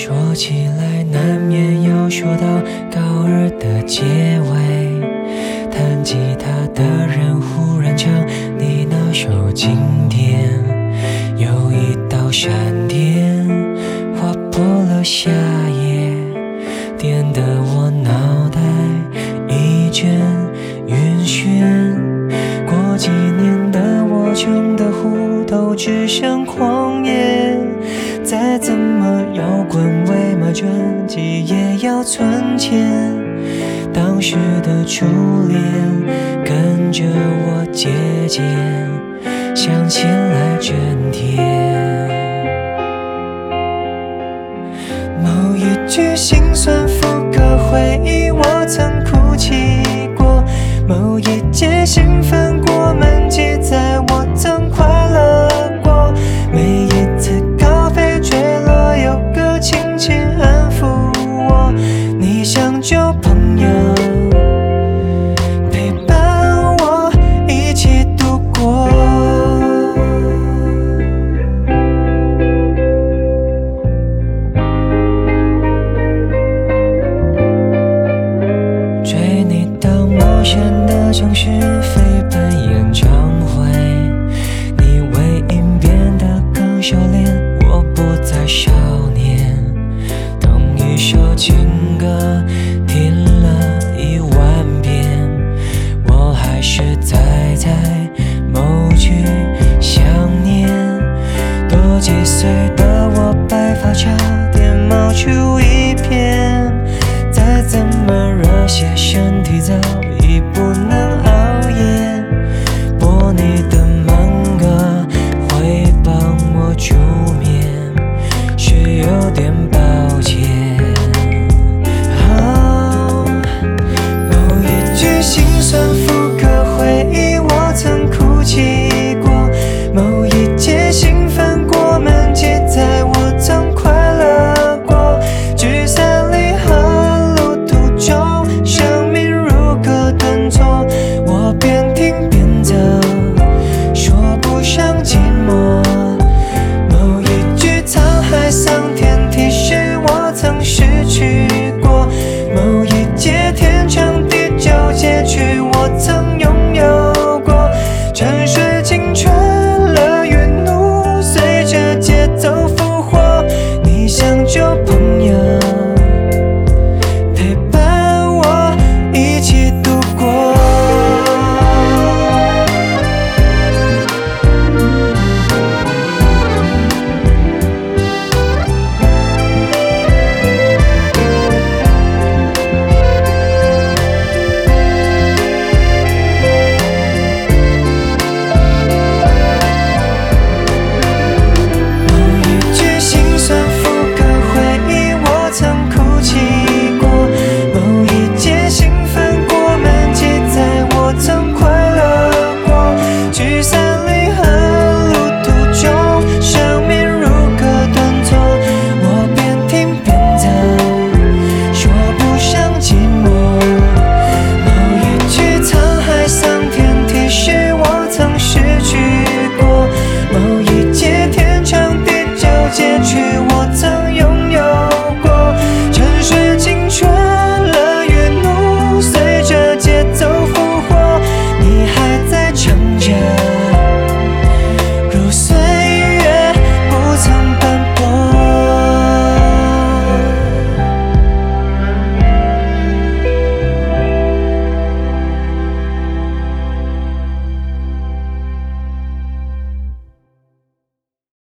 说起来难免要说到高二的结尾，弹吉他的人忽然唱你那首经典，有一道闪电划破了夏夜，电得我脑袋一阵晕眩。过几年的我穷的糊涂只剩狂野，再怎么摇滚为买专辑也要存钱。当时的初恋跟着我姐姐，想起来真甜。某一句心酸副歌回忆我曾哭泣过，某一节兴奋